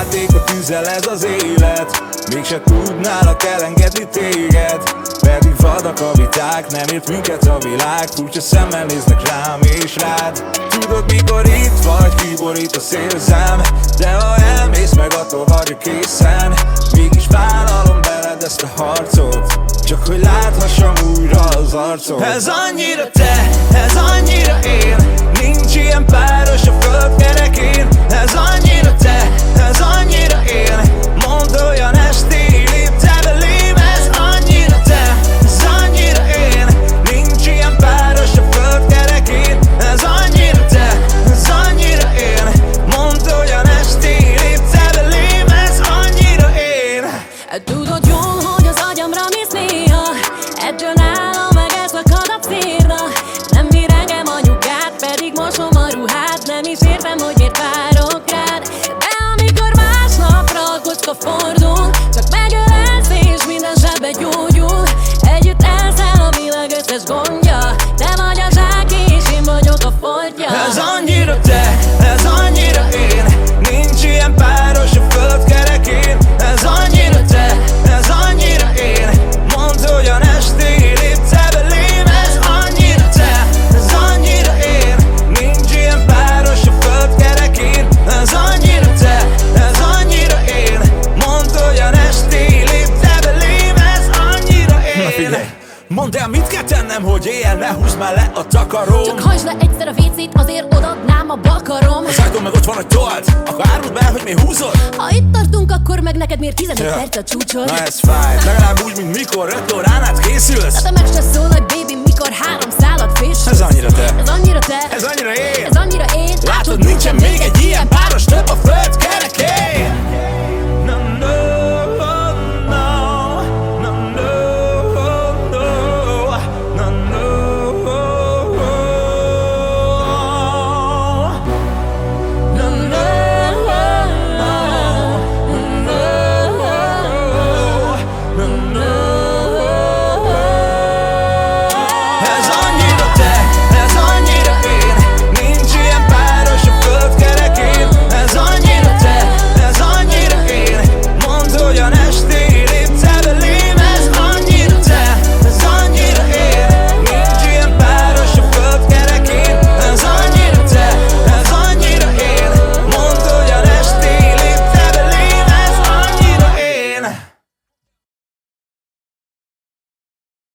játék, a tűzzel ez az élet. Mégse tudnálak elengedni téged, pedig vadak a viták, nem ért minket a világ. Furcsa szemmel néznek rám és rád. Tudod, mikor itt vagy, kiborít a szélzem, de ha elmész, meg attól vagyok készen. Mégis vállalom veled ezt a harcot, csak hogy láthassam újra az arcot. Ez annyira te, ez annyira én, nincs ilyen páros a föld kerekén. Ez annyira te, ez annyira én, mondd olyan estéig lépte belém. Ez annyira te, ez annyira én, nincs ilyen páros a föld kerekén. Ez annyira te, ez annyira én, mondd olyan estéig lépte belém. Ez annyira én. Tudod jól, hogy az agyamra mész néha, ettől nálam meg ez akad a férna. Nem bír engem anyukát, pedig mosom a ruhát. Nem is értem, hogy miért várok rád. De amikor másnapra a kocka fordul, csak megölelsz és minden zsebbe gyógyul. Együtt elszel a világ összes gondja, te vagy a zsáki és én vagyok a foltja. Ez annyira te, ez annyira én, nincs ilyen páros a föld kerekén. Ez annyira te, ez annyira én, mondd olyan estéig lépte belém. Ez annyira te, ez annyira én, nincs ilyen páros a föld kerekén. Ez annyira te, ez annyira én, mondd olyan estéig lépte belém. Ez annyira én. Na figyelj, mondd el, mit kell tennem, hogy éjjel ne húzd már le a takarom. Csak hajtsd le egyszer a WC-t, azért odaadnám a bakarom. Az ajtón meg ott van, hogy told, akkor áruld be, hogy mi húzod. Ha itt tartunk, akkor meg neked miért 15 perc a csúcsod? Na ez fáj, legalább úgy, mint mikor 5 órán át készülsz. De meg se szól, hogy baby, mikor 3 szálat fésülsz. Ez annyira te, Ez annyira te, ez annyira én. ez annyira én. Látod, nincsen még egy ilyen páros több a föld kerekén.